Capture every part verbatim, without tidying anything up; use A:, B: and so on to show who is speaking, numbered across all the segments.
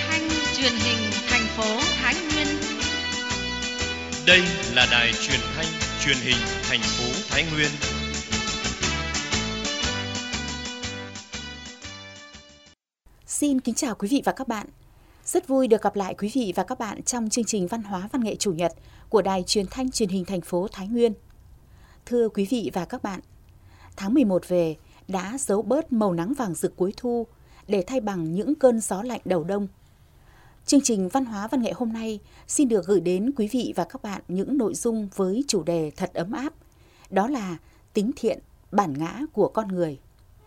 A: thanh truyền hình thành phố Thái Nguyên.
B: Đây là đài truyền thanh truyền hình thành phố Thái Nguyên.
C: Xin kính chào quý vị và các bạn. Rất vui được gặp lại quý vị và các bạn trong chương trình Văn hóa Văn nghệ Chủ nhật của đài truyền thanh truyền hình thành phố Thái Nguyên. Thưa quý vị và các bạn, tháng mười một về đã giấu bớt màu nắng vàng rực cuối thu để thay bằng những cơn gió lạnh đầu đông. Chương trình Văn hóa Văn nghệ hôm nay xin được gửi đến quý vị và các bạn những nội dung với chủ đề thật ấm áp, đó là tính thiện, bản ngã của con người.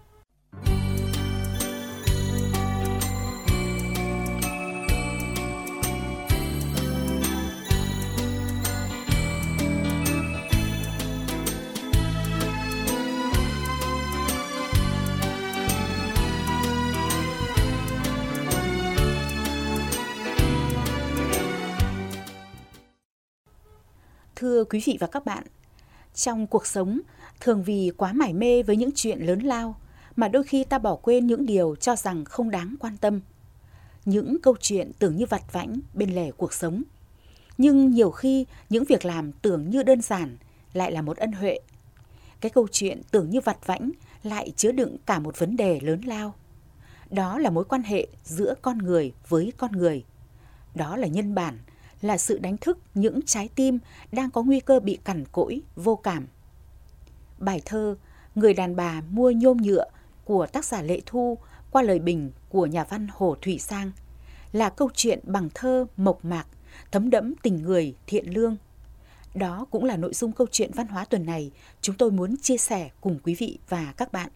C: Thưa quý vị và các bạn, trong cuộc sống, thường vì quá mải mê với những chuyện lớn lao mà đôi khi ta bỏ quên những điều cho rằng không đáng quan tâm. Những câu chuyện tưởng như vặt vãnh bên lề cuộc sống. Nhưng nhiều khi những việc làm tưởng như đơn giản lại là một ân huệ. Cái câu chuyện tưởng như vặt vãnh lại chứa đựng cả một vấn đề lớn lao. Đó là mối quan hệ giữa con người với con người. Đó là nhân bản, là sự đánh thức những trái tim đang có nguy cơ bị cằn cỗi, vô cảm. Bài thơ Người đàn bà mua nhôm nhựa của tác giả Lệ Thu qua lời bình của nhà văn Hồ Thủy Sang là câu chuyện bằng thơ mộc mạc, thấm đẫm tình người thiện lương. Đó cũng là nội dung câu chuyện văn hóa tuần này chúng tôi muốn chia sẻ cùng quý vị và các bạn.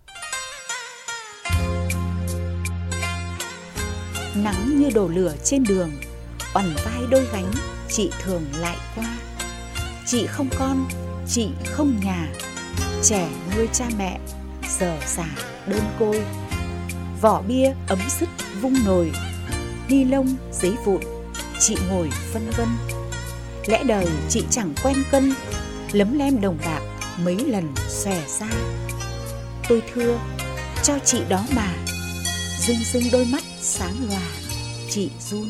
C: Nắng như đổ lửa trên đường, oằn vai đôi gánh, chị thường lại qua. Chị không con, chị không nhà, trẻ nuôi cha mẹ, giờ xả đơn côi. Vỏ bia ấm sứt vung nồi, ni lông giấy vụn, chị ngồi phân vân. Lẽ đời chị chẳng quen cân, lấm lem đồng bạc mấy lần xòe ra. Tôi thưa, cho chị đó mà, rưng rưng đôi mắt sáng lòa, chị run.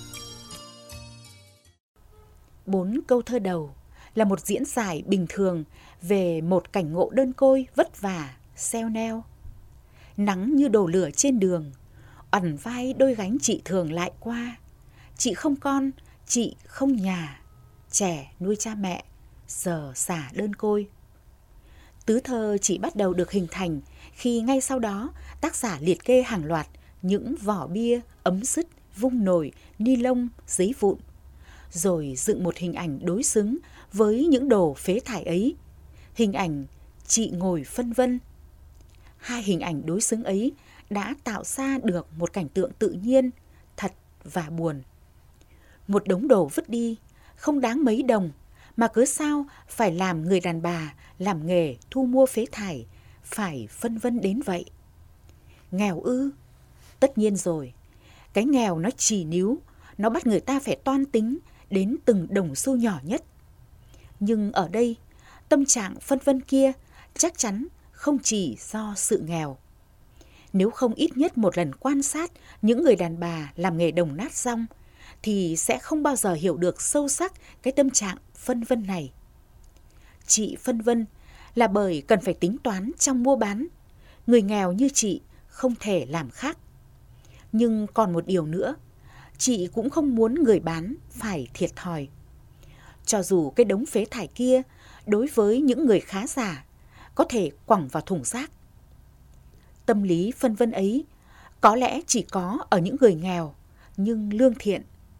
C: Bốn câu thơ đầu là một diễn giải bình thường về một cảnh ngộ đơn côi vất vả, xeo neo. Nắng như đổ lửa trên đường, oằn vai đôi gánh chị thường lại qua. Chị không con, chị không nhà, trẻ nuôi cha mẹ, giờ xả đơn côi. Tứ thơ chỉ bắt đầu được hình thành khi ngay sau đó tác giả liệt kê hàng loạt những vỏ bia, ấm sứt, vung nồi, ni lông, giấy vụn, rồi dựng một hình ảnh đối xứng với những đồ phế thải ấy. Hình ảnh chị ngồi phân vân. Hai hình ảnh đối xứng ấy đã tạo ra được một cảnh tượng tự nhiên, thật và buồn. Một đống đồ vứt đi, không đáng mấy đồng, mà cớ sao phải làm người đàn bà làm nghề thu mua phế thải, phải phân vân đến vậy. Nghèo ư? Tất nhiên rồi, cái nghèo nó chì níu, nó bắt người ta phải toan tính đến từng đồng xu nhỏ nhất. Nhưng ở đây, tâm trạng phân vân kia chắc chắn không chỉ do sự nghèo. Nếu không ít nhất một lần quan sát những người đàn bà làm nghề đồng nát rong, thì sẽ không bao giờ hiểu được sâu sắc cái tâm trạng phân vân này. Chị phân vân là bởi cần phải tính toán trong mua bán. Người nghèo như chị không thể làm khác. Nhưng còn một điều nữa, chị cũng không muốn người bán phải thiệt thòi. Cho dù cái đống phế thải kia đối với những người khá giả có thể quẳng vào thùng rác. Tâm lý phân vân ấy có lẽ chỉ có ở những người nghèo nhưng lương thiện.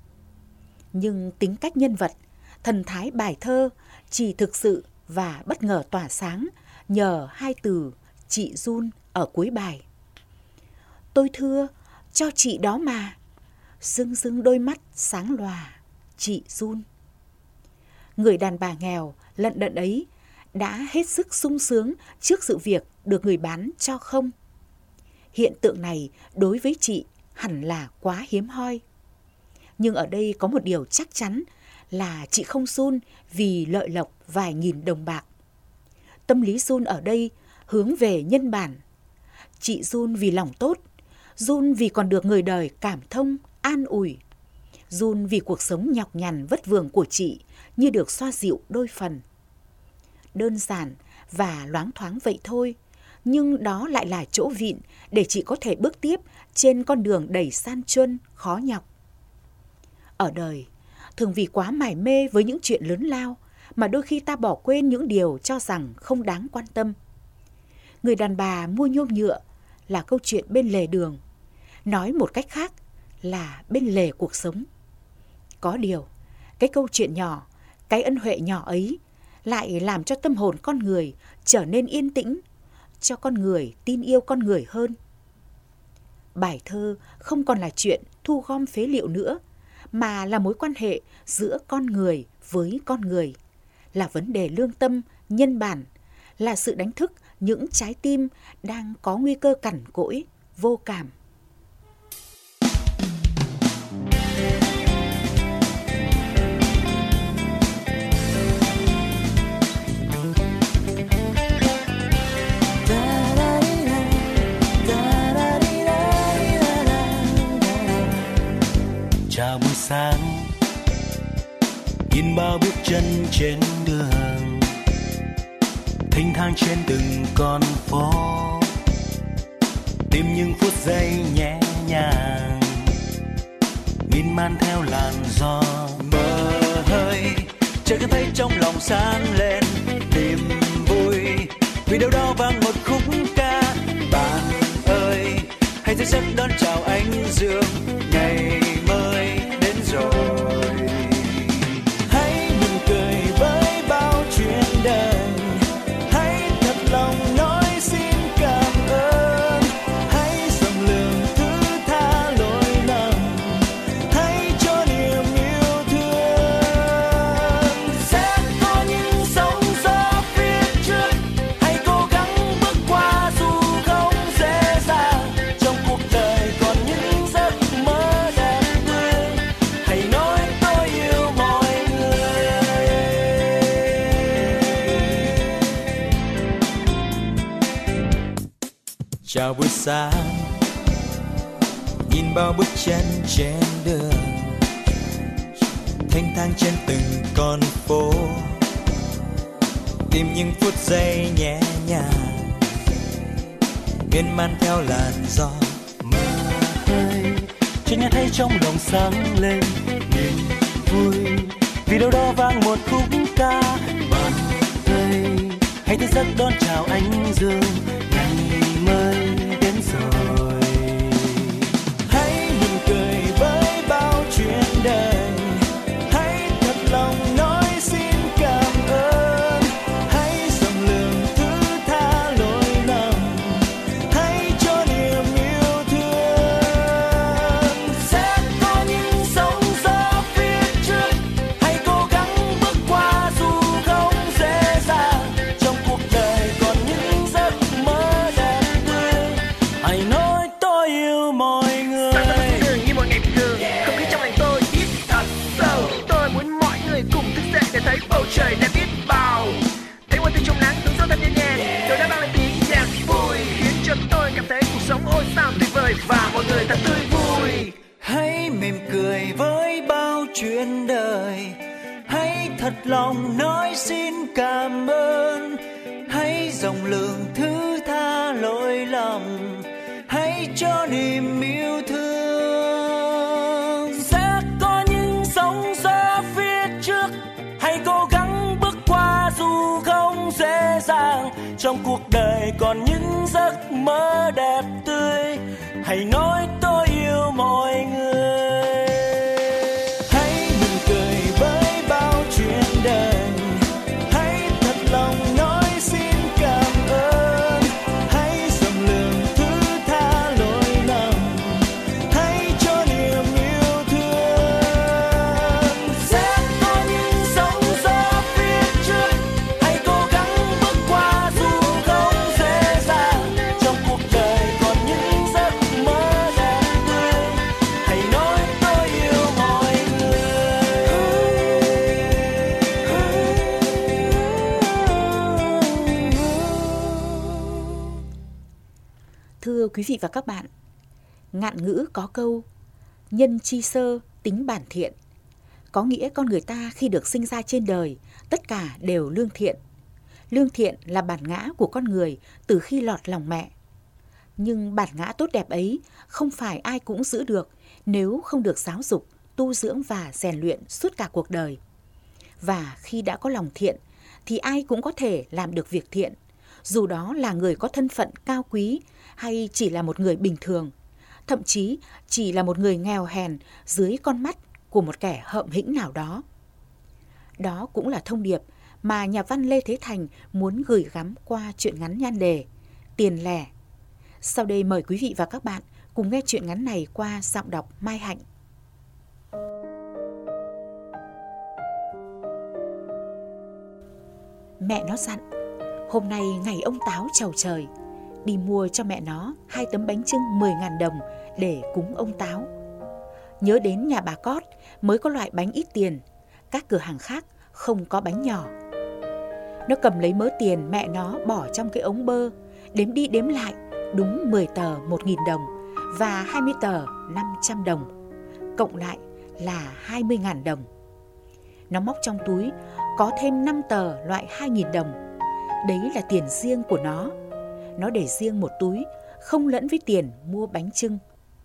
C: Nhưng tính cách nhân vật, thần thái bài thơ chỉ thực sự và bất ngờ tỏa sáng nhờ hai từ chị run ở cuối bài. Tôi thưa, cho chị đó mà, rưng rưng đôi mắt sáng lòa, chị run. Người đàn bà nghèo lận đận ấy đã hết sức sung sướng trước sự việc được người bán cho không. Hiện tượng này đối với chị hẳn là quá hiếm hoi. Nhưng ở đây có một điều chắc chắn là chị không run vì lợi lộc vài nghìn đồng bạc. Tâm lý run ở đây hướng về nhân bản. Chị run vì lòng tốt, run vì còn được người đời cảm thông, an ủi. Run vì cuộc sống nhọc nhằn vất vưởng của chị như được xoa dịu đôi phần. Đơn giản và loáng thoáng vậy thôi, nhưng đó lại là chỗ vịn để chị có thể bước tiếp trên con đường đầy san truân, khó nhọc. Ở đời, thường vì quá mải mê với những chuyện lớn lao mà đôi khi ta bỏ quên những điều cho rằng không đáng quan tâm. Người đàn bà mua nhôm nhựa là câu chuyện bên lề đường, nói một cách khác là bên lề cuộc sống. Có điều, cái câu chuyện nhỏ, cái ân huệ nhỏ ấy lại làm cho tâm hồn con người trở nên yên tĩnh, cho con người tin yêu con người hơn. Bài thơ không còn là chuyện thu gom phế liệu nữa, mà là mối quan hệ giữa con người với con người, là vấn đề lương tâm, nhân bản, là sự đánh thức những trái tim đang có nguy cơ cằn cỗi, vô cảm.
D: Chào buổi sáng, nhìn bao bước chân trên đường, thênh thang trên từng con phố, tìm những phút giây nhẹ nhàng, miên man theo làn gió mơ hơi. Chợt cảm thấy trong lòng sáng lên niềm vui, vì đâu đó vang một khúc ca. Bạn ơi, hãy dậy giấc đón chào ánh dương, ngày mới đến rồi. Hãy mỉm cười với bao chuyện đời, hãy thật lòng nói xin cảm ơn, hãy rộng lượng thứ tha lỗi lầm, hãy cho niềm yêu thương. Sẽ có những sóng gió phía trước, hãy cố gắng bước qua dù không dễ dàng. Trong cuộc đời còn những giấc mơ đẹp tươi, hãy nói tôi yêu mọi người. Chào buổi sáng, nhìn bao bước chân trên đường, thênh thang trên từng con phố, tìm những phút giây nhẹ nhàng, miên man theo làn gió mơ hơi. Chợt nghe thấy trong lòng sáng lên niềm vui, vì đâu đó vang một khúc ca. Bạn ơi, hãy thức giấc đón chào ánh dương, ngày mới đến rồi. Hãy mỉm cười với bao chuyện đời, hãy thật lòng nói xin cảm ơn, hãy rộng lượng thứ tha lỗi lầm, hãy cho niềm yêu thương. Sẽ có những sóng gió phía trước, hãy cố gắng bước qua dù không dễ dàng. Trong cuộc đời còn những giấc mơ đẹp tươi, hãy nói tôi yêu mọi người.
E: Như mọi ngày bình thường, không khí trong lành tôi hít thật sâu. Tôi muốn mọi người cùng thức dậy để thấy bầu trời đẹp biết bao. Thấy ngoài từ trong nắng, tiếng gió thật nhẹ nhàng, tôi đã mang lại tiếng nhạc vui, khiến cho tôi cảm thấy cuộc sống ôi sao tuyệt vời và mọi người thật tươi vui.
D: Hãy mỉm cười với bao chuyện đời, hãy thật lòng nói xin cảm ơn, hãy rộng lượng thứ tha lỗi lầm, hãy cho niềm yêu thương. Sẽ có những sóng gió phía trước, hãy cố gắng bước qua dù không dễ dàng. Trong cuộc đời còn những giấc mơ đẹp tươi, hãy nói tôi yêu mọi người. Hãy mỉm cười với bao chuyện đời, hãy thật lòng nói xin cảm ơn, hãy rộng lượng thứ tha lỗi lầm, hãy cho niềm yêu thương. Sẽ có những sóng gió phía trước, hãy cố gắng bước qua dù không dễ dàng. Trong cuộc đời còn những giấc mơ đẹp tươi, hãy nói tôi yêu mọi người.
C: Thưa quý vị và các bạn, ngạn ngữ có câu nhân chi sơ, tính bản thiện. Có nghĩa con người ta khi được sinh ra trên đời, tất cả đều lương thiện. Lương thiện là bản ngã của con người từ khi lọt lòng mẹ. Nhưng bản ngã tốt đẹp ấy không phải ai cũng giữ được nếu không được giáo dục, tu dưỡng và rèn luyện suốt cả cuộc đời. Và khi đã có lòng thiện thì ai cũng có thể làm được việc thiện, dù đó là người có thân phận cao quý hay chỉ là một người bình thường, thậm chí chỉ là một người nghèo hèn dưới con mắt của một kẻ hợm hĩnh nào đó. Đó cũng là thông điệp mà nhà văn Lê Thế Thành muốn gửi gắm qua truyện ngắn nhan đề Tiền lẻ. Sau đây mời quý vị và các bạn cùng nghe truyện ngắn này qua giọng đọc Mai Hạnh. Mẹ nó dặn, hôm nay ngày ông Táo chầu trời, đi mua cho mẹ nó hai tấm bánh chưng mười nghìn đồng để cúng ông Táo. Nhớ đến nhà bà Cót mới có loại bánh ít tiền, các cửa hàng khác không có bánh nhỏ. Nó cầm lấy mớ tiền mẹ nó bỏ trong cái ống bơ, đếm đi đếm lại đúng mười tờ một nghìn đồng và hai mươi tờ năm trăm đồng, cộng lại là hai mươi nghìn đồng. Nó móc trong túi có thêm năm tờ loại hai nghìn đồng, đấy là tiền riêng của nó. Nó để riêng một túi, không lẫn với tiền mua bánh chưng.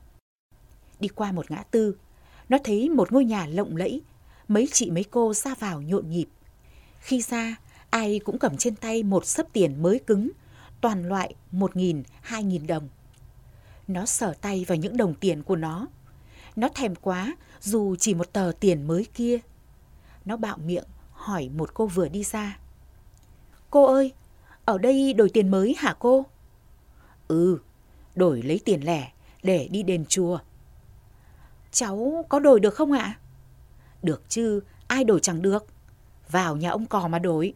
C: Đi qua một ngã tư, nó thấy một ngôi nhà lộng lẫy, mấy chị mấy cô ra vào nhộn nhịp. Khi ra, ai cũng cầm trên tay một xấp tiền mới cứng, toàn loại một nghìn, hai nghìn đồng. Nó sờ tay vào những đồng tiền của nó. Nó thèm quá dù chỉ một tờ tiền mới kia. Nó bạo miệng hỏi một cô vừa đi ra. Cô ơi, ở đây đổi tiền mới hả cô? Ừ, đổi lấy tiền lẻ để đi đền chùa. Cháu có đổi được không ạ? Được chứ, ai đổi chẳng được. Vào nhà ông Cò mà đổi.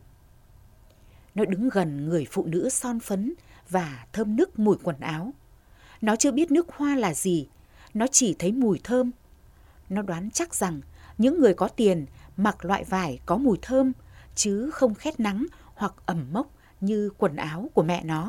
C: Nó đứng gần người phụ nữ son phấn và thơm nức mùi quần áo. Nó chưa biết nước hoa là gì, nó chỉ thấy mùi thơm. Nó đoán chắc rằng những người có tiền mặc loại vải có mùi thơm, chứ không khét nắng hoặc ẩm mốc như quần áo của mẹ nó.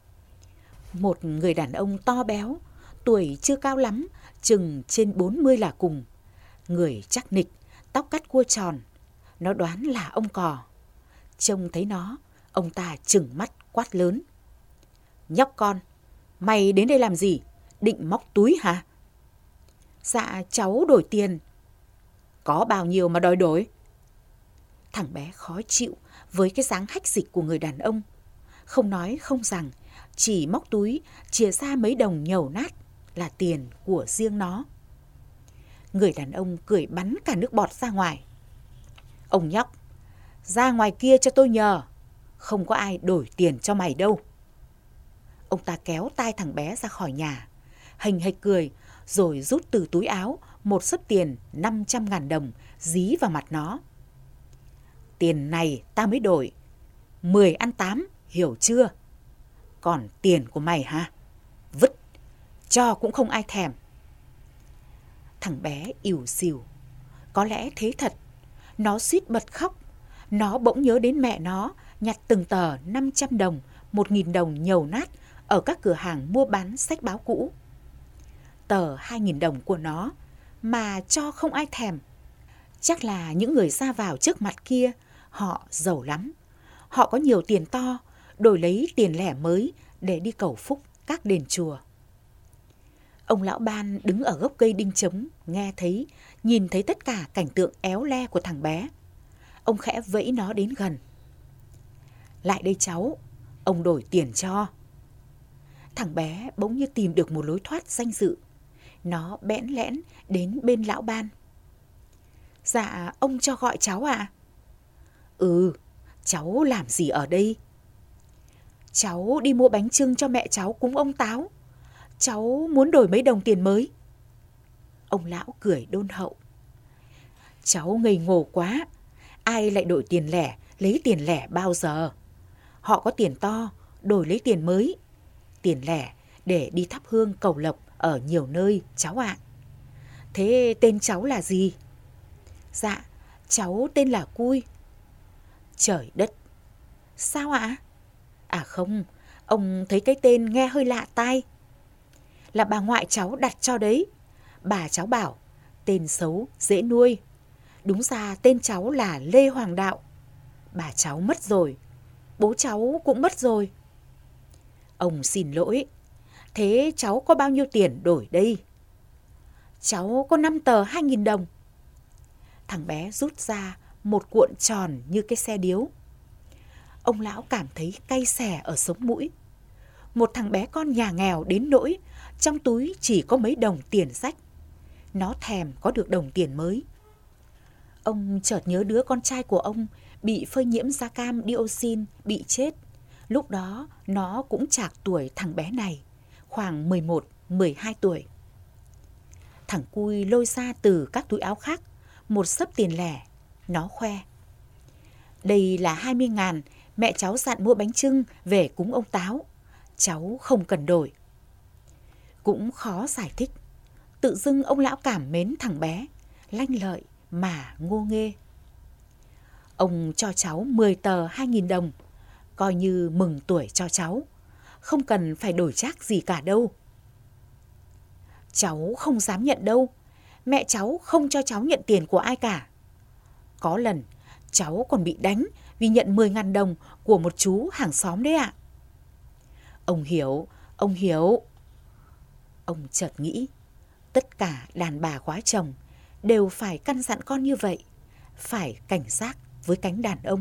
C: Một người đàn ông to béo, tuổi chưa cao lắm, chừng trên bốn mươi là cùng. Người chắc nịch, tóc cắt cua tròn. Nó đoán là ông Cò. Trông thấy nó, ông ta trừng mắt quát lớn. Nhóc con, mày đến đây làm gì? Định móc túi hả? Dạ cháu đổi tiền. Có bao nhiêu mà đòi đổi? Thằng bé khó chịu với cái dáng hách dịch của người đàn ông. Không nói không rằng, chỉ móc túi chìa ra mấy đồng nhầu nát là tiền của riêng nó. Người đàn ông cười bắn cả nước bọt ra ngoài. Ông nhóc, ra ngoài kia cho tôi nhờ, không có ai đổi tiền cho mày đâu. Ông ta kéo tay thằng bé ra khỏi nhà, hềnh hệch cười rồi rút từ túi áo một xấp tiền năm trăm ngàn đồng dí vào mặt nó. Tiền này ta mới đổi, mười ăn tám, hiểu chưa? Còn tiền của mày hả? Vứt, cho cũng không ai thèm. Thằng bé ỉu xìu, có lẽ thế thật. Nó suýt bật khóc. Nó bỗng nhớ đến mẹ nó nhặt từng tờ năm trăm đồng, một nghìn đồng nhầu nát ở các cửa hàng mua bán sách báo cũ. Tờ hai nghìn đồng của nó mà cho không ai thèm. Chắc là những người ra vào trước mặt kia, họ giàu lắm. Họ có nhiều tiền to, đổi lấy tiền lẻ mới để đi cầu phúc các đền chùa. Ông lão ban đứng ở gốc cây đinh trống, nghe thấy, nhìn thấy tất cả cảnh tượng éo le của thằng bé. Ông khẽ vẫy nó đến gần. Lại đây cháu, ông đổi tiền cho. Thằng bé bỗng như tìm được một lối thoát danh dự. Nó bẽn lẽn đến bên lão ban. Dạ, ông cho gọi cháu ạ? À? Ừ, cháu làm gì ở đây? Cháu đi mua bánh chưng cho mẹ cháu cúng ông Táo. Cháu muốn đổi mấy đồng tiền mới. Ông lão cười đôn hậu. Cháu ngây ngô quá. Ai lại đổi tiền lẻ, lấy tiền lẻ bao giờ? Họ có tiền to, đổi lấy tiền mới. Tiền lẻ để đi thắp hương cầu lộc ở nhiều nơi, cháu ạ. À. Thế tên cháu là gì? Dạ, cháu tên là Cui. Trời đất, sao ạ? À? à không, ông thấy cái tên nghe hơi lạ tai. Là bà ngoại cháu đặt cho đấy. bà cháu bảo tên xấu dễ nuôi. Đúng ra tên cháu là Lê Hoàng Đạo. Bà cháu mất rồi, bố cháu cũng mất rồi. Ông xin lỗi. Thế cháu có bao nhiêu tiền đổi đây? Cháu có năm tờ hai nghìn đồng. Thằng bé rút ra một cuộn tròn như cái xe điếu. Ông lão cảm thấy cay xè ở sống mũi. Một thằng bé con nhà nghèo đến nỗi trong túi chỉ có mấy đồng tiền sách. Nó thèm có được đồng tiền mới. Ông chợt nhớ đứa con trai của ông bị phơi nhiễm da cam dioxin, bị chết. Lúc đó nó cũng trạc tuổi thằng bé này, khoảng mười một, mười hai tuổi. Thằng cui lôi ra từ các túi áo khác một xấp tiền lẻ. Nó khoe: đây là hai mươi ngàn mẹ cháu dặn mua bánh chưng về cúng ông Táo. Cháu không cần đổi. Cũng khó giải thích. Tự dưng ông lão cảm mến thằng bé, lanh lợi mà ngô nghê. Ông cho cháu mười tờ hai nghìn đồng, coi như mừng tuổi cho cháu. Không cần phải đổi trác gì cả đâu. Cháu không dám nhận đâu. Mẹ cháu không cho cháu nhận tiền của ai cả. Có lần cháu còn bị đánh vì nhận mười ngàn đồng của một chú hàng xóm đấy ạ. Ông hiểu, ông hiểu. Ông chợt nghĩ, tất cả đàn bà quá chồng đều phải căn dặn con như vậy, phải cảnh giác với cánh đàn ông.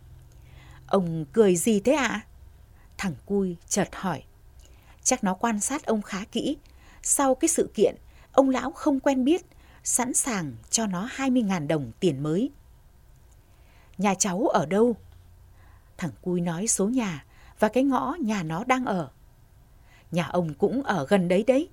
C: Ông cười gì thế ạ? Thằng cui chợt hỏi. Chắc nó quan sát ông khá kỹ. Sau cái sự kiện, ông lão không quen biết, sẵn sàng cho nó hai mươi ngàn đồng tiền mới. Nhà cháu ở đâu? Thằng cui nói số nhà và cái ngõ nhà nó đang ở. Nhà ông cũng ở gần đấy đấy.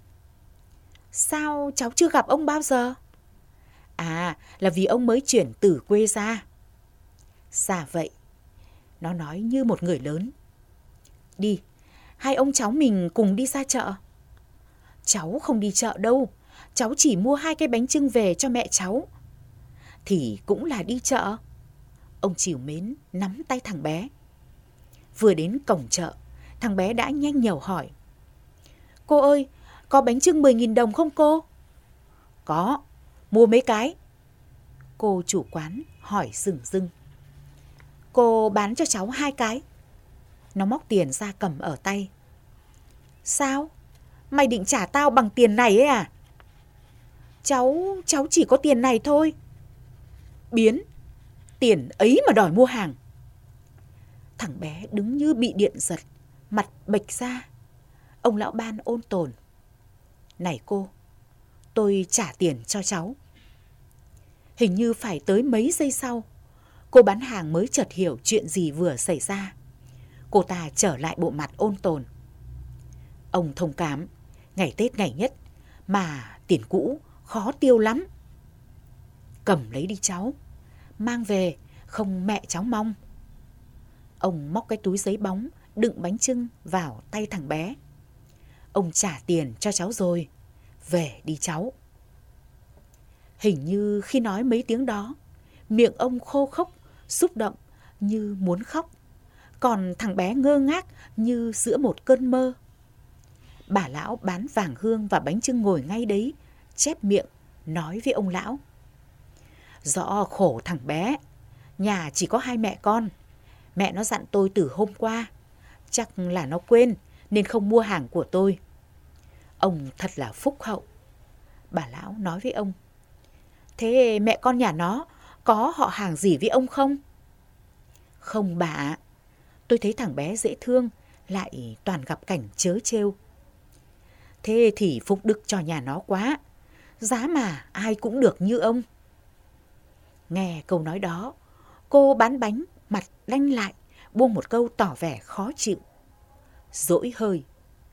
C: Sao cháu chưa gặp ông bao giờ? À, là vì ông mới chuyển từ quê ra. Dạ vậy. Nó nói như một người lớn. Đi, hai ông cháu mình cùng đi ra chợ. Cháu không đi chợ đâu. Cháu chỉ mua hai cái bánh chưng về cho mẹ cháu. Thì cũng là đi chợ. Ông trìu mến nắm tay thằng bé. Vừa đến cổng chợ, thằng bé đã nhanh nhẩu hỏi. Cô ơi, có bánh chưng mười nghìn đồng không cô? Có, mua mấy cái? Cô chủ quán hỏi rừng rưng. Cô bán cho cháu hai cái. Nó móc tiền ra cầm ở tay. Sao? Mày định trả tao bằng tiền này ấy à? Cháu, cháu chỉ có tiền này thôi. Biến, tiền ấy mà đòi mua hàng. Thằng bé đứng như bị điện giật, mặt bệch ra. Ông lão ban ôn tồn. Này cô, tôi trả tiền cho cháu. Hình như phải tới mấy giây sau, cô bán hàng mới chợt hiểu chuyện gì vừa xảy ra. Cô ta trở lại bộ mặt ôn tồn. Ông thông cảm, ngày Tết ngày nhất, mà tiền cũ khó tiêu lắm. Cầm lấy đi cháu, mang về không mẹ cháu mong. Ông móc cái túi giấy bóng đựng bánh chưng vào tay thằng bé. Ông trả tiền cho cháu rồi, về đi cháu. Hình như khi nói mấy tiếng đó, miệng ông khô khốc, xúc động như muốn khóc. Còn thằng bé ngơ ngác như giữa một cơn mơ. Bà lão bán vàng hương và bánh chưng ngồi ngay đấy, chép miệng, nói với ông lão. Do khổ thằng bé, nhà chỉ có hai mẹ con. Mẹ nó dặn tôi từ hôm qua. Chắc là nó quên nên không mua hàng của tôi. Ông thật là phúc hậu. Bà lão nói với ông. Thế mẹ con nhà nó có họ hàng gì với ông không? Không bà ạ. Tôi thấy thằng bé dễ thương, lại toàn gặp cảnh trớ trêu. Thế thì phúc đức cho nhà nó quá. Giá mà ai cũng được như ông. Nghe câu nói đó, cô bán bánh mặt đanh lại, buông một câu tỏ vẻ khó chịu. Dỗi hơi.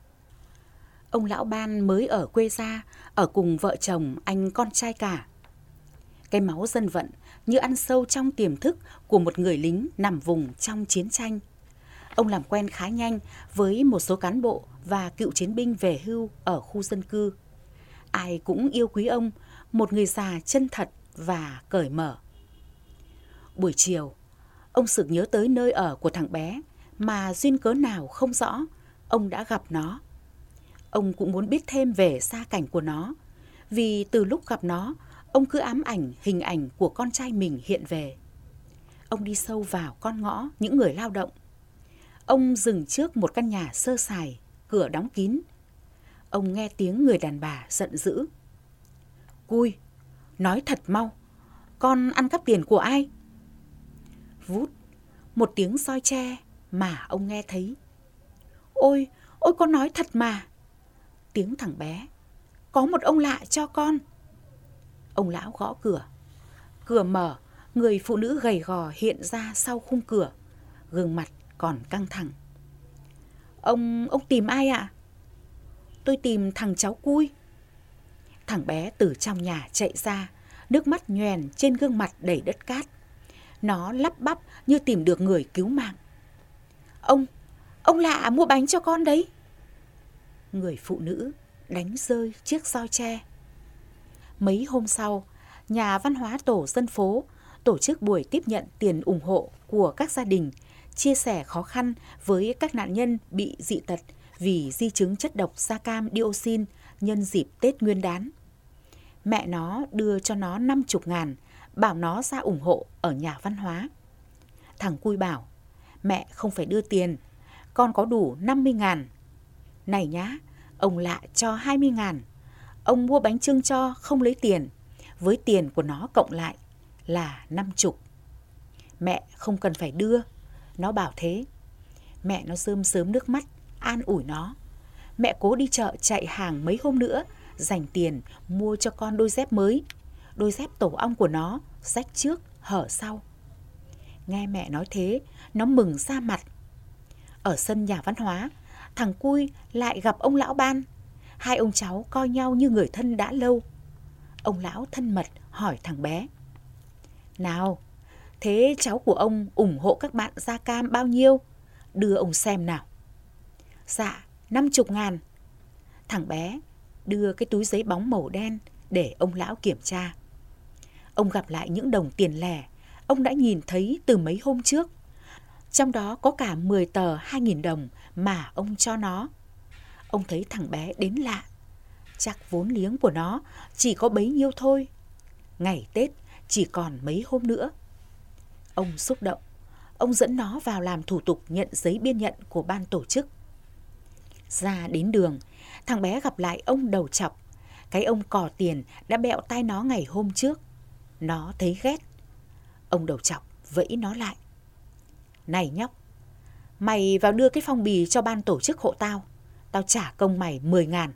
C: Ông lão ban mới ở quê ra, ở cùng vợ chồng anh con trai cả. Cái máu dân vận như ăn sâu trong tiềm thức của một người lính nằm vùng trong chiến tranh. Ông làm quen khá nhanh với một số cán bộ và cựu chiến binh về hưu ở khu dân cư. Ai cũng yêu quý ông, một người già chân thật và cởi mở. Buổi chiều, ông sực nhớ tới nơi ở của thằng bé mà duyên cớ nào không rõ, ông đã gặp nó. Ông cũng muốn biết thêm về gia cảnh của nó, vì từ lúc gặp nó, ông cứ ám ảnh hình ảnh của con trai mình hiện về. Ông đi sâu vào con ngõ những người lao động. Ông dừng trước một căn nhà sơ sài, cửa đóng kín. Ông nghe tiếng người đàn bà giận dữ. Cui, nói thật mau, con ăn cắp tiền của ai? Vút, một tiếng roi tre mà ông nghe thấy. Ôi, ôi con nói thật mà. Tiếng thằng bé. Có một ông lạ cho con. Ông lão gõ cửa. Cửa mở, người phụ nữ gầy gò hiện ra sau khung cửa, gương mặt còn căng thẳng. Ông, ông tìm ai ạ? Tôi tìm thằng cháu Cui. Thằng bé từ trong nhà chạy ra, nước mắt nhoèn trên gương mặt đầy đất cát. Nó lắp bắp như tìm được người cứu mạng. Ông, ông lạ mua bánh cho con đấy. Người phụ nữ đánh rơi chiếc roi tre. Mấy hôm sau, nhà văn hóa tổ dân phố tổ chức buổi tiếp nhận tiền ủng hộ của các gia đình, chia sẻ khó khăn với các nạn nhân bị dị tật vì di chứng chất độc da cam dioxin nhân dịp Tết Nguyên đán. Mẹ nó đưa cho nó năm mươi ngàn, bảo nó ra ủng hộ ở nhà văn hóa. Thằng Cui bảo, mẹ không phải đưa tiền, con có đủ năm mươi ngàn. Này nhá, ông lạ cho hai mươi ngàn. Ông mua bánh chưng cho không lấy tiền, với tiền của nó cộng lại là năm mươi. Mẹ không cần phải đưa, nó bảo thế. Mẹ nó rơm rớm nước mắt, an ủi nó. Mẹ cố đi chợ chạy hàng mấy hôm nữa, dành tiền mua cho con đôi dép mới. Đôi dép tổ ong của nó, rách trước, hở sau. Nghe mẹ nói thế, nó mừng ra mặt. Ở sân nhà văn hóa, thằng Cui lại gặp ông lão Ban. Hai ông cháu coi nhau như người thân đã lâu. Ông lão thân mật hỏi thằng bé. Nào, thế cháu của ông ủng hộ các bạn da cam bao nhiêu? Đưa ông xem nào. Dạ, năm mươi ngàn. Thằng bé đưa cái túi giấy bóng màu đen để ông lão kiểm tra. Ông gặp lại những đồng tiền lẻ ông đã nhìn thấy từ mấy hôm trước. Trong đó có cả mười tờ hai nghìn đồng mà ông cho nó. Ông thấy thằng bé đến lạ. Chắc vốn liếng của nó chỉ có bấy nhiêu thôi. Ngày Tết chỉ còn mấy hôm nữa. Ông xúc động. Ông dẫn nó vào làm thủ tục nhận giấy biên nhận của ban tổ chức. Ra đến đường, thằng bé gặp lại ông đầu chọc. Cái ông cò tiền đã bẹo tai nó ngày hôm trước. Nó thấy ghét. Ông đầu chọc vẫy nó lại. Này nhóc, mày vào đưa cái phong bì cho ban tổ chức hộ tao. Tao trả công mày mười ngàn.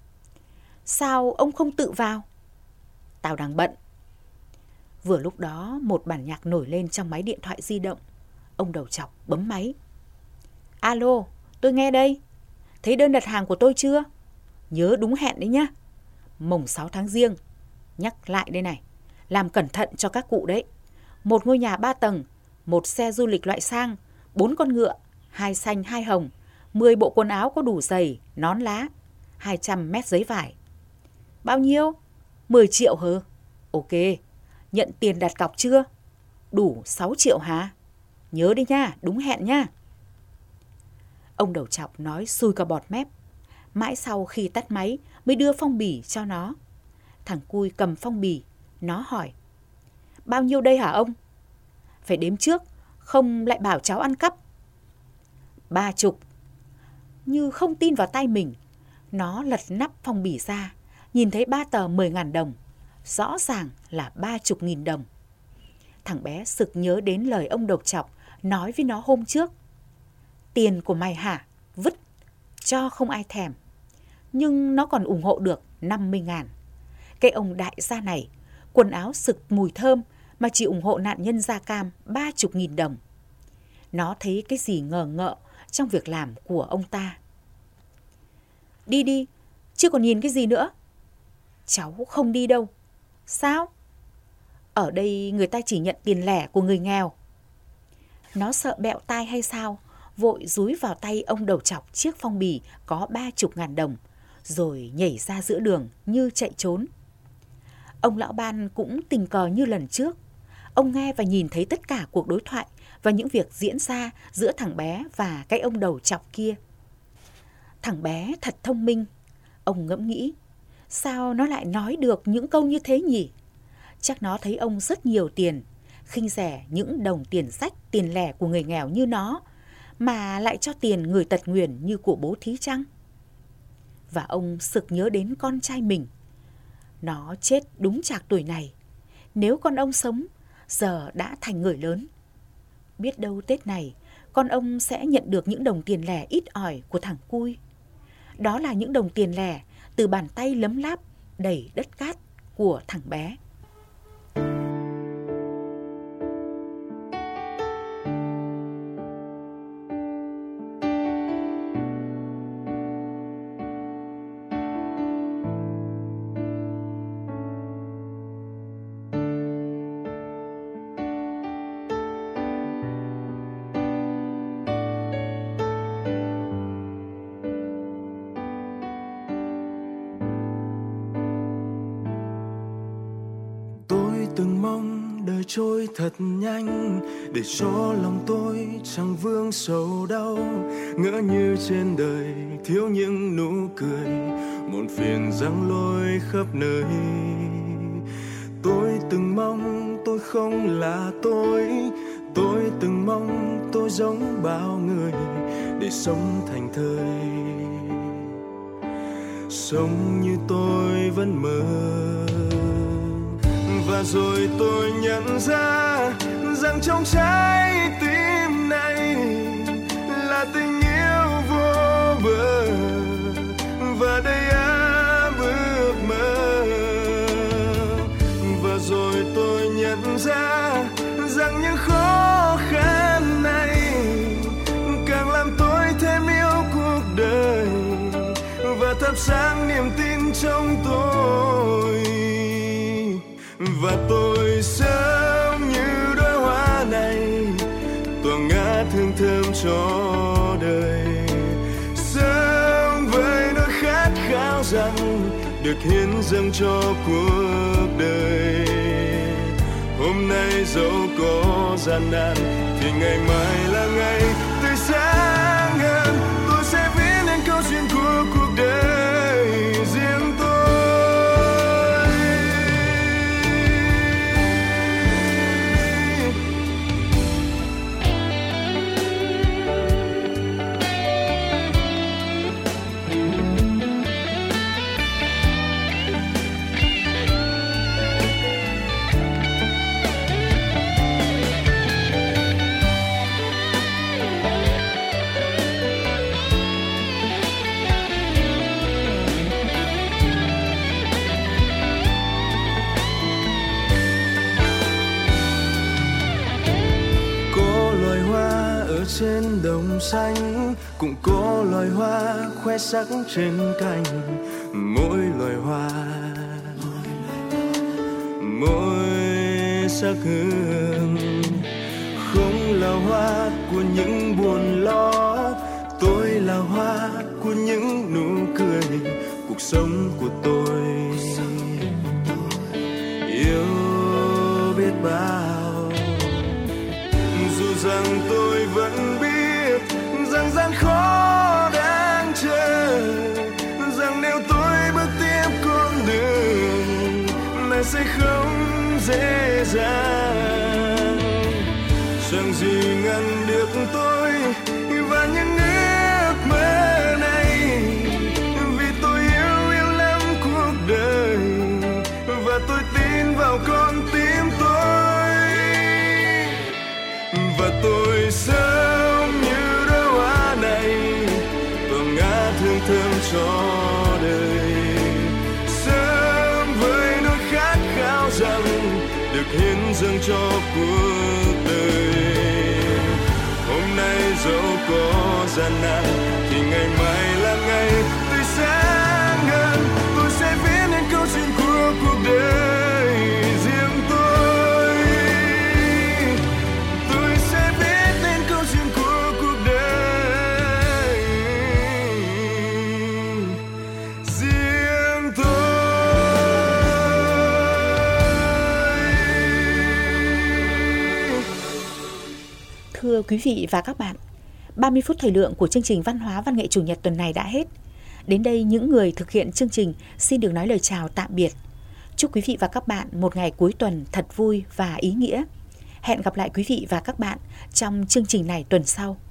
C: Sao ông không tự vào? Tao đang bận. Vừa lúc đó một bản nhạc nổi lên trong máy điện thoại di động. Ông đầu chọc bấm máy. Alo, tôi nghe đây. Thấy đơn đặt hàng của tôi chưa? Nhớ đúng hẹn đấy nhá. Mồng sáu tháng Giêng. Nhắc lại đây này. Làm cẩn thận cho các cụ đấy. Một ngôi nhà ba tầng, một xe du lịch loại sang, bốn con ngựa, hai xanh hai hồng, mười bộ quần áo có đủ giày, nón lá, hai trăm mét giấy vải. Bao nhiêu? mười triệu hả? Ok. Nhận tiền đặt cọc chưa? Đủ sáu triệu hả? Nhớ đi nha, đúng hẹn nha. Ông đầu chọc nói xui cả bọt mép. Mãi sau khi tắt máy mới đưa phong bì cho nó. Thằng Cui cầm phong bì. Nó hỏi. Bao nhiêu đây hả ông? Phải đếm trước, không lại bảo cháu ăn cắp. Ba chục. Như không tin vào tay mình, nó lật nắp phong bì ra, nhìn thấy ba tờ mười ngàn đồng. Rõ ràng là ba chục nghìn đồng. Thằng bé sực nhớ đến lời ông đầu chọc nói với nó hôm trước. Tiền của mày hả? Vứt, cho không ai thèm. Nhưng nó còn ủng hộ được năm mươi ngàn. Cái ông đại gia này, quần áo sực mùi thơm mà chỉ ủng hộ nạn nhân da cam ba chục nghìn đồng. Nó thấy cái gì ngờ ngợ trong việc làm của ông ta. Đi đi, chưa còn nhìn cái gì nữa. Cháu không đi đâu. Sao? Ở đây người ta chỉ nhận tiền lẻ của người nghèo. Nó sợ bẹo tai hay sao, vội dúi vào tay ông đầu chọc chiếc phong bì có ba chục ngàn đồng, rồi nhảy ra giữa đường như chạy trốn. Ông lão Ban cũng tình cờ như lần trước. Ông nghe và nhìn thấy tất cả cuộc đối thoại và những việc diễn ra giữa thằng bé và cái ông đầu chọc kia. Thằng bé thật thông minh. Ông ngẫm nghĩ, Sao nó lại nói được những câu như thế nhỉ? Chắc nó thấy ông rất nhiều tiền, khinh rẻ những đồng tiền sách, tiền lẻ của người nghèo như nó, mà lại cho tiền người tật nguyền như của bố thí chăng? Và ông sực nhớ đến con trai mình. Nó chết đúng chạc tuổi này. Nếu con ông sống, giờ đã thành người lớn. Biết đâu Tết này, con ông sẽ nhận được những đồng tiền lẻ ít ỏi của thằng Cui. Đó là những đồng tiền lẻ từ bàn tay lấm láp đầy đất cát của thằng bé.
F: Từng mong đời trôi thật nhanh để cho lòng tôi chẳng vương sầu đau, ngỡ như trên đời thiếu những nụ cười, muộn phiền giăng lôi khắp nơi. Tôi từng mong tôi không là tôi, tôi từng mong tôi giống bao người để sống thành thơi, sống như tôi vẫn mơ. Và rồi tôi nhận ra rằng trong trái tim này là tình yêu vô bờ, và đầy áp ước mơ. Và rồi tôi nhận ra rằng những khó khăn này càng làm tôi thêm yêu cuộc đời, và thắp sáng niềm tin trong tôi. Và tôi sống như đóa hoa này, tỏa ngát hương thơm cho đời, sống với nỗi khát khao rằng được hiến dâng cho cuộc đời. Hôm nay dẫu có gian nan thì ngày mai là ngày tươi sáng hơn. Tôi sẽ viết nên câu chuyện của cuộc đời riêng tôi. Trên đồng xanh cũng có loài hoa khoe sắc trên cành, mỗi loài hoa mỗi sắc hương. Không là hoa của những buồn lo, tôi là hoa của những nụ cười. Cuộc sống của tôi yêu biết bao, dù rằng tôi vẫn biết rằng gian khó đang chờ, rằng nếu tôi bước tiếp con đường này sẽ không dễ dàng. Chẳng gì ngăn được tôi và những ước mơ này, vì tôi yêu yêu lắm cuộc đời, và tôi tin vào con tim tôi. Và tôi sống như đóa hoa này, tỏa ngát hương thơm cho đời, sống với nỗi khát khao rằng được hiến dâng cho cuộc đời. Hôm nay dẫu có gian nan thì ngày mai là ngày tươi sáng hơn. Tôi sẽ viết nên câu chuyện của cuộc đời riêng tôi. Tôi sẽ viết nên câu chuyện của cuộc đời riêng tôi.
C: Thưa quý vị và các bạn, ba mươi phút thời lượng của chương trình Văn hóa Văn nghệ Chủ nhật tuần này đã hết. Đến đây những người thực hiện chương trình xin được nói lời chào tạm biệt. Chúc quý vị và các bạn một ngày cuối tuần thật vui và ý nghĩa. Hẹn gặp lại quý vị và các bạn trong chương trình này tuần sau.